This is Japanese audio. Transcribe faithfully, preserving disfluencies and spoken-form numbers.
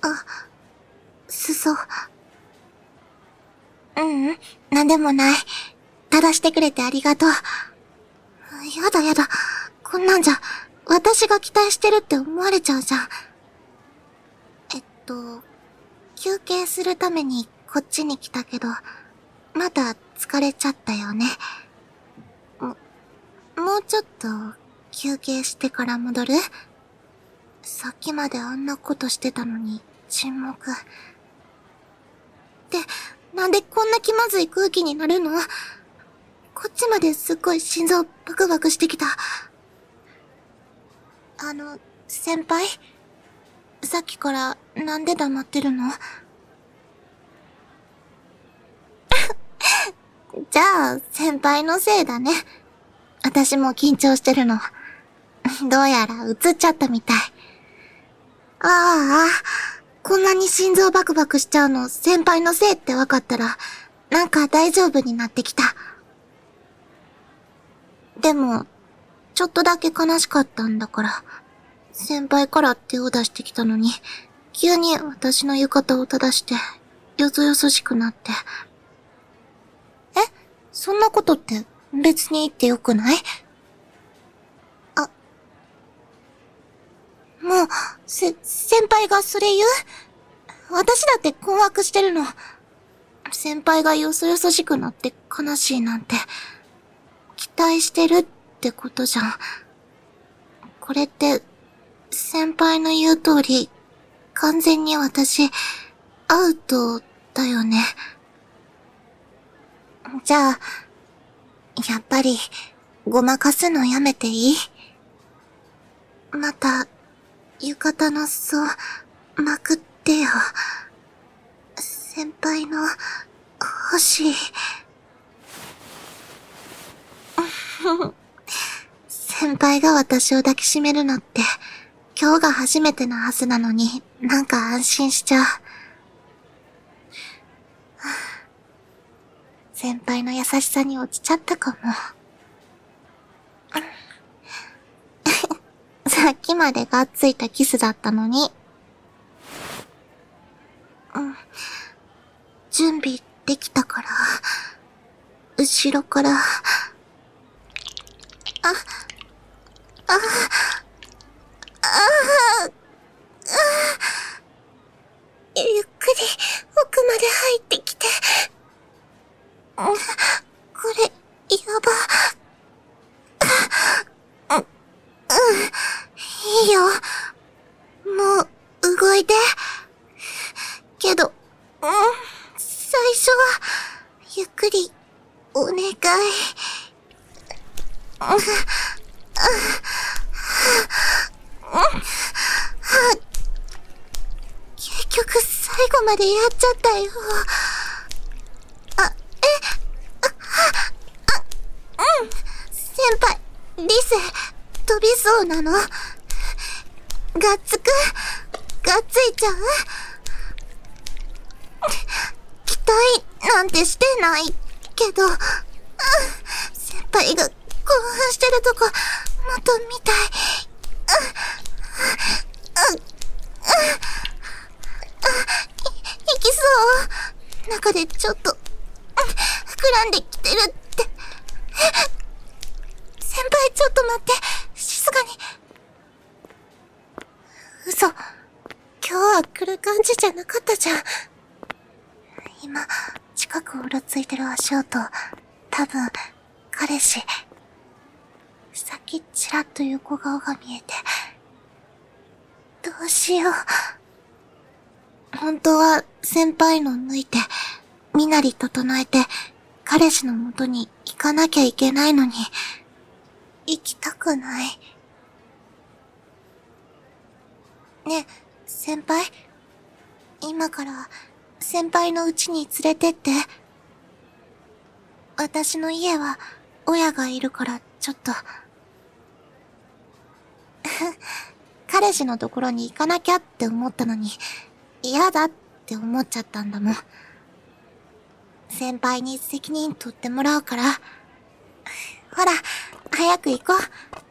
あ、裾。ううん、なんでもない。正してくれてありがとう。やだやだ。こんなんじゃ、私が期待してるって思われちゃうじゃん。えっと、休憩するためにこっちに来たけど、まだ疲れちゃったよね。も、もうちょっと休憩してから戻る？さっきまであんなことしてたのに沈黙。って、なんでこんな気まずい空気になるの？こっちまですっごい心臓バクバクしてきた。あの、先輩？さっきからなんで黙ってるの？じゃあ、先輩のせいだね。私も緊張してるの。どうやら映っちゃったみたい。ああ、こんなに心臓バクバクしちゃうの先輩のせいって分かったら、なんか大丈夫になってきた。でも、ちょっとだけ悲しかったんだから、先輩から手を出してきたのに、急に私の浴衣を正して、よそよそしくなって。え？そんなことって別に言ってよくない？あ、もう、せ、先輩がそれ言う？私だって困惑してるの。先輩がよそよそしくなって悲しいなんて、期待してるってことじゃん。これって、先輩の言う通り、完全に私、アウトだよね。じゃあ、やっぱり、ごまかすのやめていい？また、浴衣の裾、まくってよ。先輩の、欲しい。先輩が私を抱きしめるのって、今日が初めてのはずなのに、なんか安心しちゃう。先輩の優しさに落ちちゃったかも。さっきまでがっついたキスだったのに。うん。準備できたから、後ろから、あ、あ、あ、あ、あ、ゆっくり奥まで入ってきて。これ、やば。う、うん、いいよ。もう、動いて。けど、うん、最初は、ゆっくり、お願い。結局、最後までやっちゃったよ。あ、え、あ、あ、うん。先輩、リス、飛びそうなの？がっつく？がっついちゃう？期待なんてしてないけど、うん、先輩が興奮してるとこ、もっと見たい。うん、うん、うん、いきそう。中でちょっと、膨らんできてるって。先輩ちょっと待って。静かに。嘘。今日は来る感じじゃなかったじゃん。今、近くうろついてる足音。多分、彼氏。さっきちらっと横顔が見えて。どうしよう。本当は先輩の抜いて、身なり整えて、彼氏の元に行かなきゃいけないのに、行きたくない。ねえ、先輩？今から、先輩の家に連れてって。私の家は、親がいるから、ちょっと。彼氏のところに行かなきゃって思ったのに、嫌だって思っちゃったんだもん。先輩に責任取ってもらうから。ほら、早く行こう。